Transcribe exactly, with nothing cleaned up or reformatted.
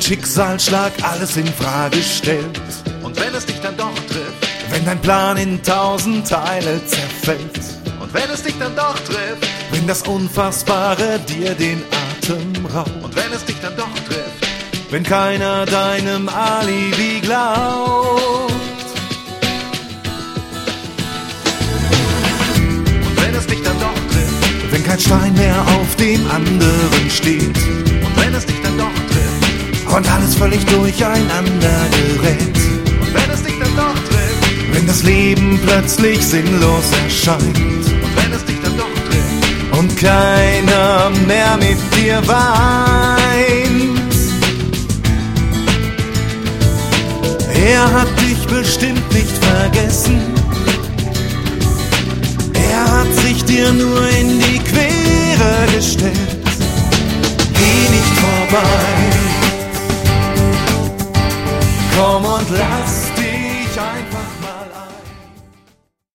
Schicksalsschlag alles in Frage stellt. Und wenn es dich dann doch trifft, wenn dein Plan in tausend Teile zerfällt. und wenn es dich dann doch trifft, Wenn das Unfassbare dir den Atem raubt. und wenn es dich dann doch trifft, Wenn keiner deinem Alibi glaubt. und wenn es dich dann doch trifft, Wenn kein Stein mehr auf dem anderen steht. und wenn es dich dann doch trifft, Und alles völlig durcheinander gerät. und wenn es dich dann doch trifft, Wenn das Leben plötzlich sinnlos erscheint. und wenn es dich dann doch trifft, Und keiner mehr mit dir weint. Er hat dich bestimmt nicht vergessen. Er hat sich dir nur in die Quere gestellt. Geh nicht vorbei. Komm und lass